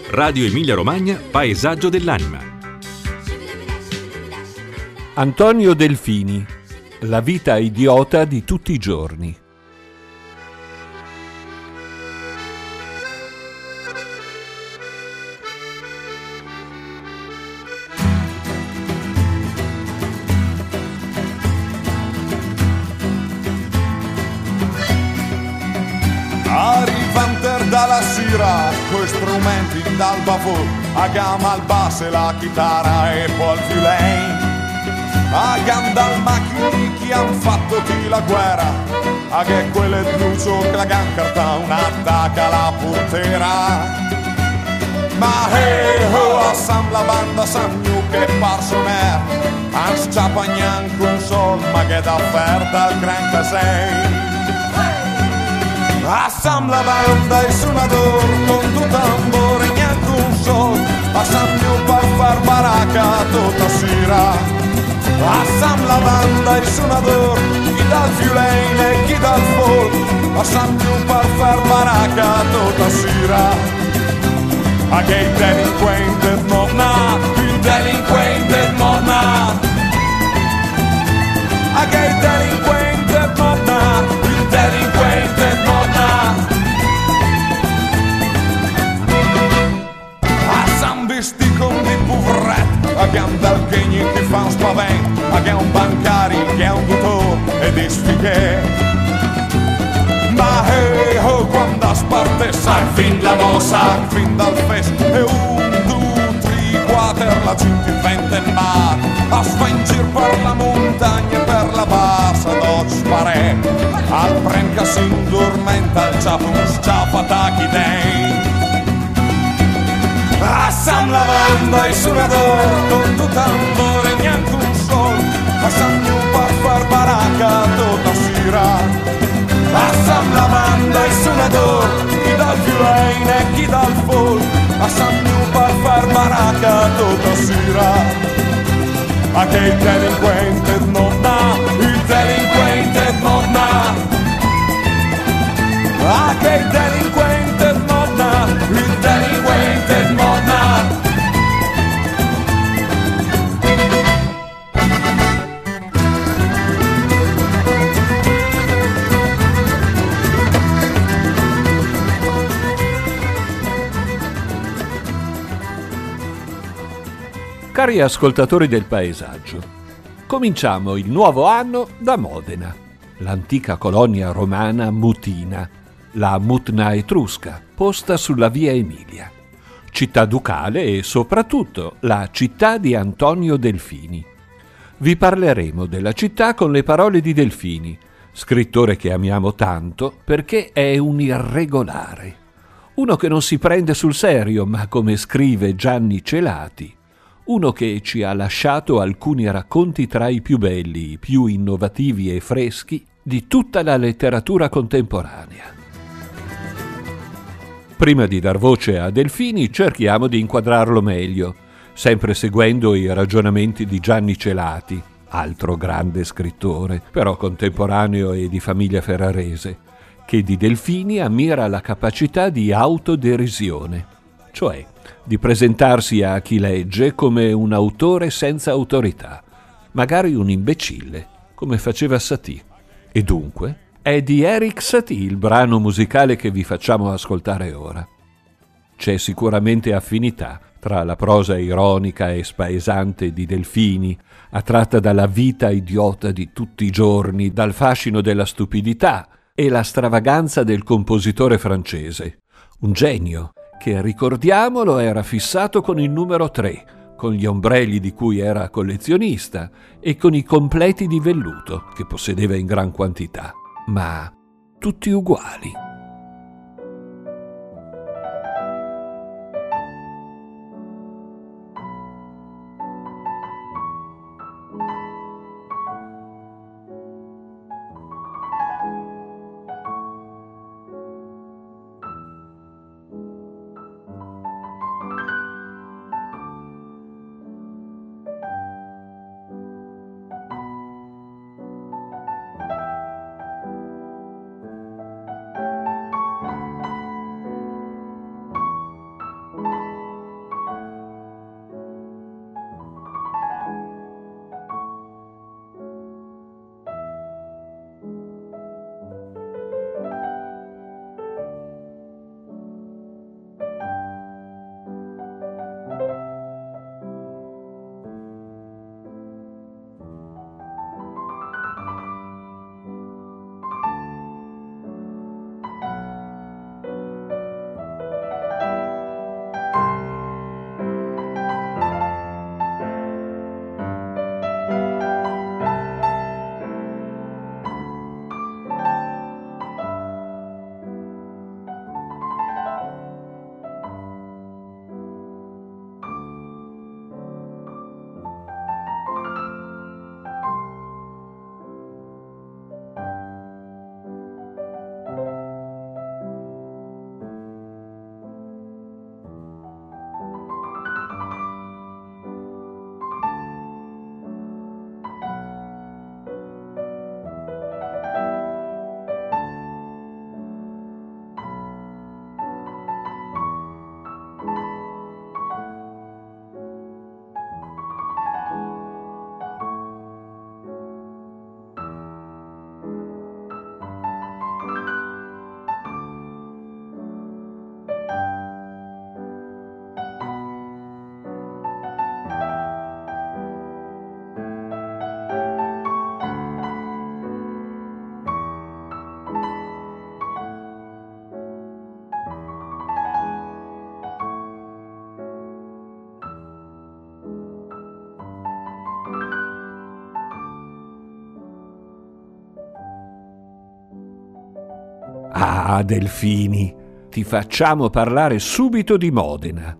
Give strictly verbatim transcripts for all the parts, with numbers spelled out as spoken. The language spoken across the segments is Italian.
Radio Emilia Romagna, Paesaggio dell'anima. Antonio Delfini, la vita idiota di tutti i giorni. Arrivanter dalla sera, coi strumenti dal bafò, a gamba al basso e la chitarra e poi il violin. A gamba al macchini che han fatto ti la guerra, a che quelle druso che la gancarta un'attacca la portera. Ma hey ho, assam la banda sanno che parsoner, an sciapa neanche un sol, ma che da offerta al gran casei. Assam la banda e suonador con tu tambore neanche un sol, assam più per far baracca tutta sera. Assam la banda e suonador, chi dal violin e chi dal folk, assam più per far baracca tutta sera. A che il delinquente non ha, il delinquente non ha. A che il delinquente non ha, il delinquente non ha. A San vesti con di poveretto, a che un dalchegni che fa un spavento, a che un bancari che è un dottore e di sfighe. Ma hey ho, quando sparte sai fin la mossa, fin dal fest, e un, due, tre, quattro, la gente vente in mar, a sfangir per la montagna e per la bassa d'oggi spare, al prenca si indormenta, il ciapo un sciapa tacchi dei. Assam la banda e suonador, con tu tambore neanche un sol, assam più per far baracca tutta sera. Assam la banda e suonador, chi dal violin e chi dal folk, assam più per far baracca tutta sera. A che il delinquente non ha, il delinquente non ha. A che il delinquente non ha, il delinquente non ha. Cari ascoltatori del paesaggio, cominciamo il nuovo anno da Modena, l'antica colonia romana mutina, la Mutna etrusca, posta sulla via Emilia, città ducale e soprattutto la città di Antonio Delfini. Vi parleremo della città con le parole di Delfini, scrittore che amiamo tanto perché è un irregolare, uno che non si prende sul serio, ma come scrive Gianni Celati, uno che ci ha lasciato alcuni racconti tra i più belli, più innovativi e freschi di tutta la letteratura contemporanea. Prima di dar voce a Delfini, cerchiamo di inquadrarlo meglio, sempre seguendo i ragionamenti di Gianni Celati, altro grande scrittore, però contemporaneo e di famiglia ferrarese, che di Delfini ammira la capacità di autoderisione, cioè di presentarsi a chi legge come un autore senza autorità, magari un imbecille, come faceva Satie. E dunque è di Erik Satie il brano musicale che vi facciamo ascoltare ora. C'è sicuramente affinità tra la prosa ironica e spaesante di Delfini, attratta dalla vita idiota di tutti i giorni, dal fascino della stupidità e la stravaganza del compositore francese, un genio che, ricordiamolo, era fissato con il numero tre, con gli ombrelli di cui era collezionista e con i completi di velluto che possedeva in gran quantità, ma tutti uguali. Ah, Delfini, ti facciamo parlare subito di Modena.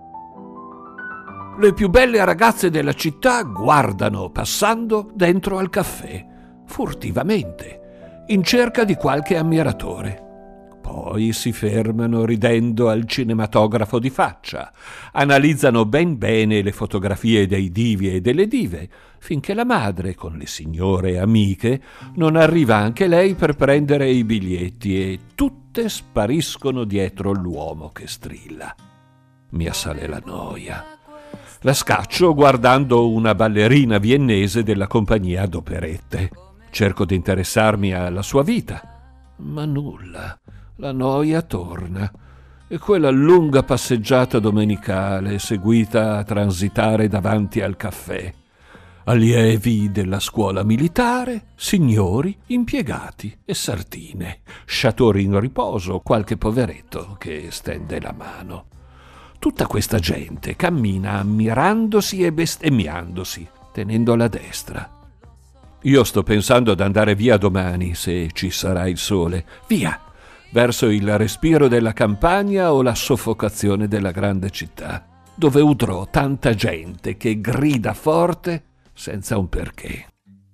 Le più belle ragazze della città guardano passando dentro al caffè, furtivamente, in cerca di qualche ammiratore. Poi si fermano ridendo al cinematografo di faccia, analizzano ben bene le fotografie dei divi e delle dive, finché la madre, con le signore amiche, non arriva anche lei per prendere i biglietti e tutte spariscono dietro l'uomo che strilla. Mi assale la noia. La scaccio guardando una ballerina viennese della compagnia d'operette. Cerco di interessarmi alla sua vita, ma nulla. La noia torna e quella lunga passeggiata domenicale seguita a transitare davanti al caffè. Allievi della scuola militare, signori, impiegati e sartine, sciatori in riposo, qualche poveretto che stende la mano. Tutta questa gente cammina ammirandosi e bestemmiandosi, tenendo la destra. Io sto pensando ad andare via domani, se ci sarà il sole. Via! Verso il respiro della campagna o la soffocazione della grande città, dove udrò tanta gente che grida forte senza un perché.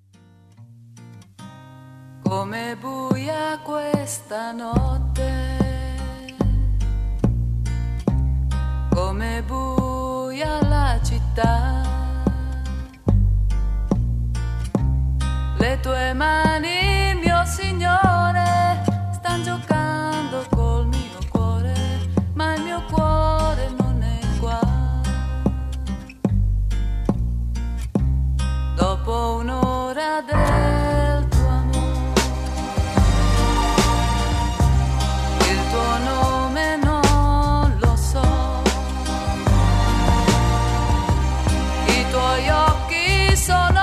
Come buia questa notte, come buia la città, le tue mani, mio Signore, stanno giocando col mio cuore, ma il mio cuore non è qua. Dopo un'ora del tuo amore, il tuo nome non lo so, i tuoi occhi sono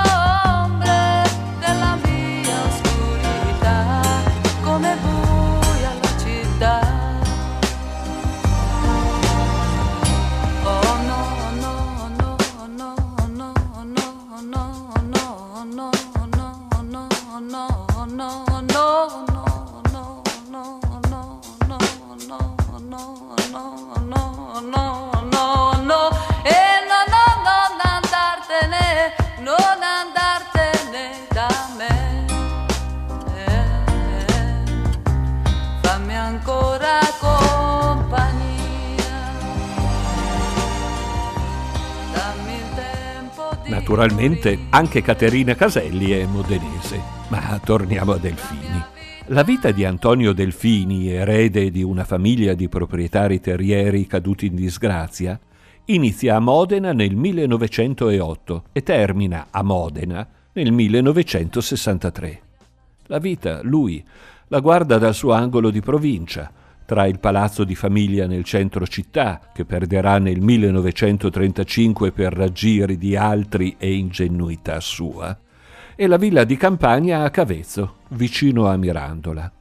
Naturalmente anche Caterina Caselli è modenese, ma torniamo a Delfini. La vita di Antonio Delfini, erede di una famiglia di proprietari terrieri caduti in disgrazia, inizia a Modena nel millenovecentootto e termina a Modena nel millenovecentosessantatré. La vita, lui, la guarda dal suo angolo di provincia, tra il palazzo di famiglia nel centro città, che perderà nel millenovecentotrentacinque per raggiri di altri e ingenuità sua, e la villa di campagna a Cavezzo, vicino a Mirandola.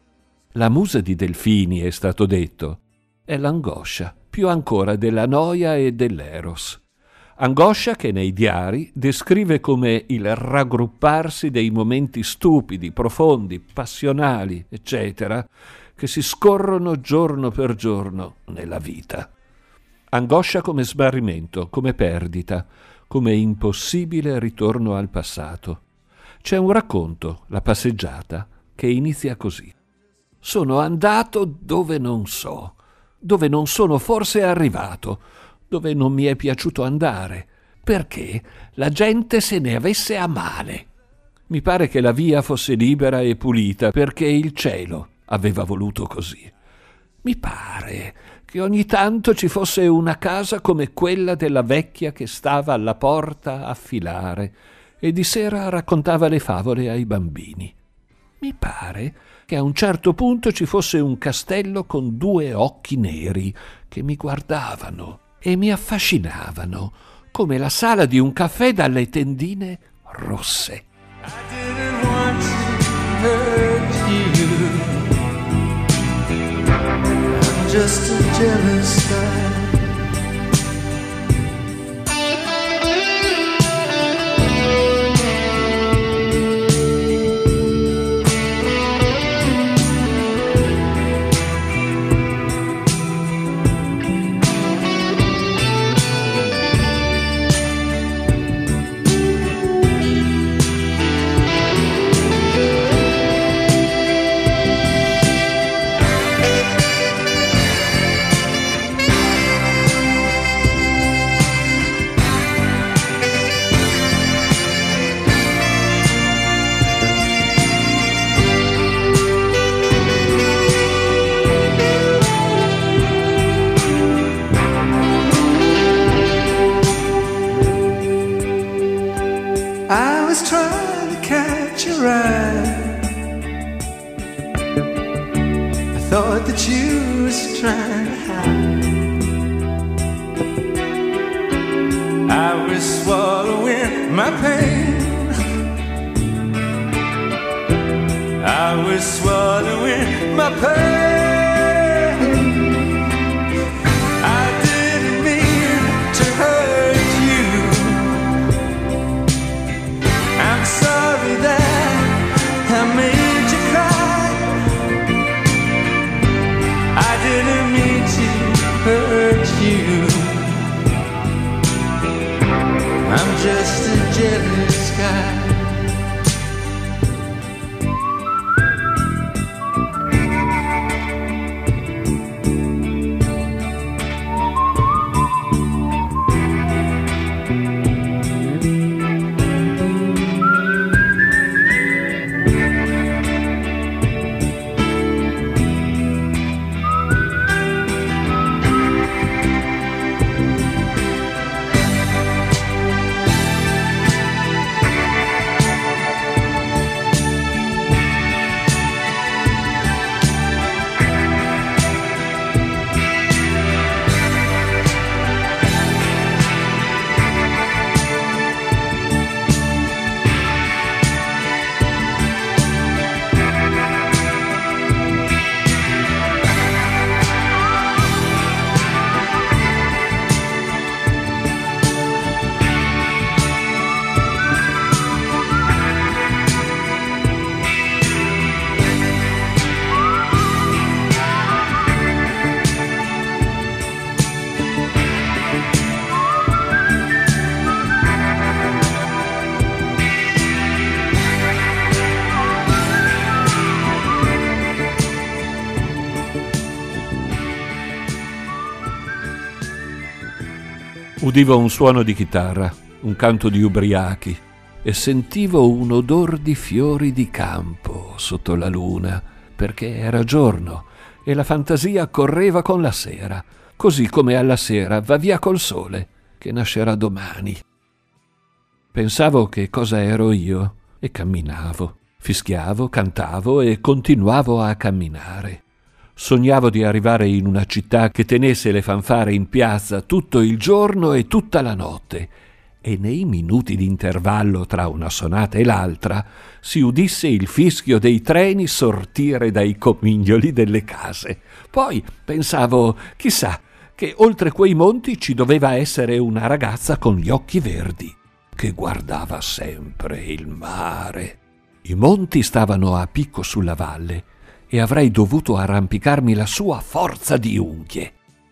La musa di Delfini, è stato detto, è l'angoscia, più ancora della noia e dell'eros. Angoscia che nei diari descrive come il raggrupparsi dei momenti stupidi, profondi, passionali, eccetera, che si scorrono giorno per giorno nella vita. Angoscia come smarrimento, come perdita, come impossibile ritorno al passato. C'è un racconto, La passeggiata, che inizia così. Sono andato dove non so, dove non sono forse arrivato, dove non mi è piaciuto andare, perché la gente se ne avesse a male. Mi pare che la via fosse libera e pulita, perché il cielo aveva voluto così. Mi pare che ogni tanto ci fosse una casa come quella della vecchia che stava alla porta a filare e di sera raccontava le favole ai bambini. Mi pare che a un certo punto ci fosse un castello con due occhi neri che mi guardavano e mi affascinavano, come la sala di un caffè dalle tendine rosse. I didn't want to hurt you. I'm just a jealous guy. thought that you was trying to hide. I was swallowing my pain. I was swallowing my pain. I didn't mean to hurt you. I'm sorry that I made you cry. I didn't mean to hurt you. I'm just a jealous guy. Udivo un suono di chitarra, un canto di ubriachi e sentivo un odor di fiori di campo sotto la luna, perché era giorno e la fantasia correva con la sera, così come alla sera va via col sole, che nascerà domani. Pensavo che cosa ero io e camminavo, fischiavo, cantavo e continuavo a camminare. Sognavo di arrivare in una città che tenesse le fanfare in piazza tutto il giorno e tutta la notte, e nei minuti di intervallo tra una sonata e l'altra si udisse il fischio dei treni sortire dai comignoli delle case. Poi pensavo, chissà, che oltre quei monti ci doveva essere una ragazza con gli occhi verdi, che guardava sempre il mare. I monti stavano a picco sulla valle, e avrei dovuto arrampicarmi lassù a forza di unghie.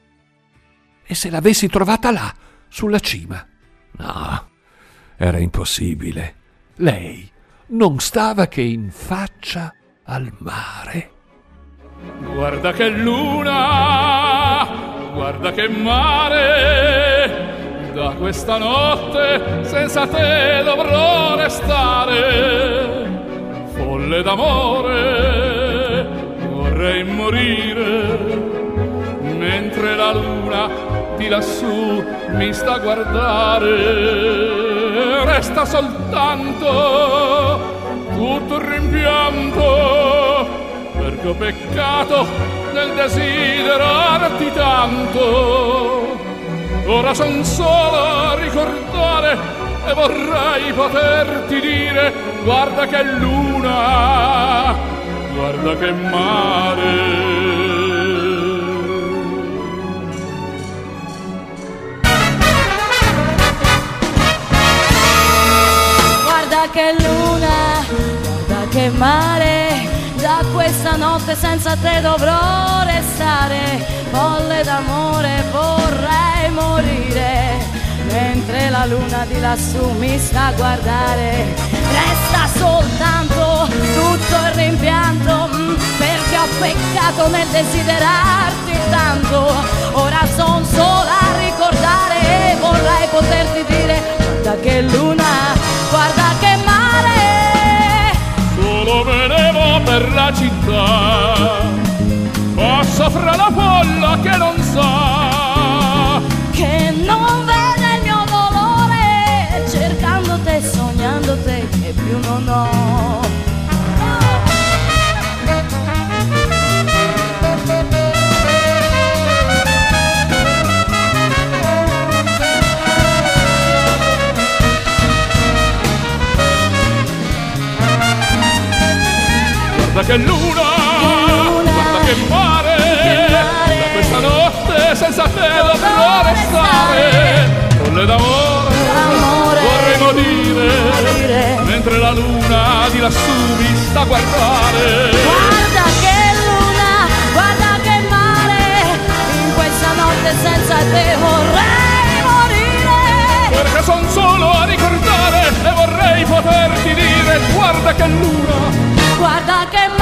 E se l'avessi trovata là, sulla cima? No, era impossibile. Lei non stava che in faccia al mare. Guarda che luna, guarda che mare, da questa notte senza te dovrò restare, folle d'amore. Vorrei morire mentre la luna di lassù mi sta a guardare. Resta soltanto tutto il rimpianto, perché ho peccato nel desiderarti tanto. Ora son solo a ricordare e vorrei poterti dire: guarda che luna, guarda che mare. Guarda che luna, guarda che mare, da questa notte senza te dovrò restare, folle d'amore vorrei morire, mentre la luna di lassù mi sta a guardare. Resta soltanto tutto il rimpianto, perché ho peccato nel desiderarti tanto. Ora son sola a ricordare e vorrei poterti dire: guarda che luna, guarda che mare. Solo venevo per la città, passo fra la folla che non sa, che non vede il mio dolore, cercando te, sognando te, che più non ho. che luna, guarda che mare, da questa notte senza te dovrò restare. Folle d'amore, vorremmo dire, mentre la luna di lassù mi sta a guardare. Guarda che luna, guarda che mare, in questa notte senza te vorrei morire. Perché son solo a ricordare e vorrei poterti dire, guarda che luna, guarda che mare.